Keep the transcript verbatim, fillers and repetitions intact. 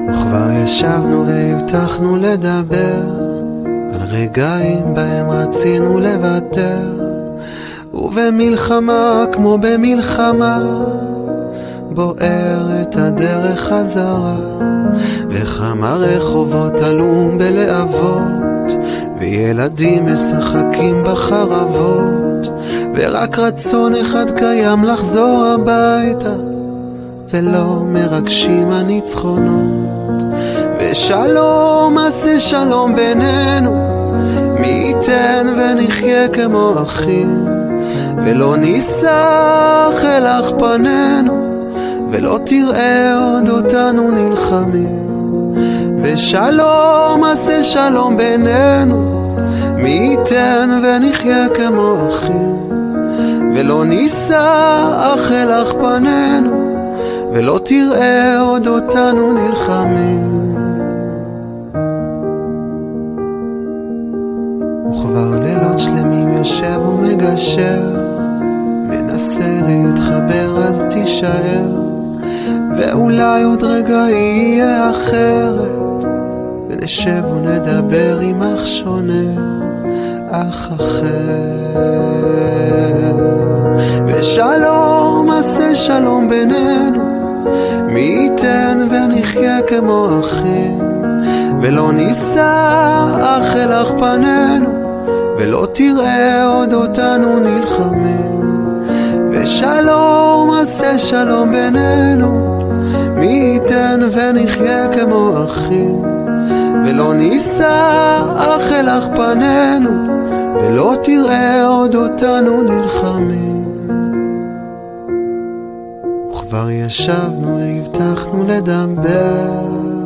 וכבר ישבנו והבטחנו לדבר על רגעים בהם רצינו לוותר, ובמלחמה כמו במלחמה בוער את הדרך חזרה, וכמה רחובות עלום בלהבות, וילדים משחקים בחרבות, ורק רצון אחד קיים לחזור הביתה, ולא מרגשים הניצחונות. ושלום עשה שלום בינינו, מי ייתן ונחיה כמו אחים, ולא ניסח אליך פנינו, ולא תראה עוד אותנו נלחמים. ושלום עשה שלום בינינו, מי ייתן ונחיה כמו אחים, ולא ניסח אליך פנינו, ולא תראה עוד אותנו נלחמים. וכבר לילות שלמים יושב ומגשר, מנסה להתחבר אז תישאר, ואולי עוד רגע יהיה אחרת, ונשב ונדבר עם אח שונה, אח אחר. ושלום עשה שלום בינינו, מי ייתן ונחיה כמו אחים, ולא ניסח אליך פנינו, ולא תראה עוד אותנו נלחמים. ושלום עשה שלום בינינו, מי ייתן ונחיה כמו אחים, ולא ניסח אליך פנינו, ולא תראה עוד אותנו נלחמים. וכבר ישבנו והבטחנו לדבר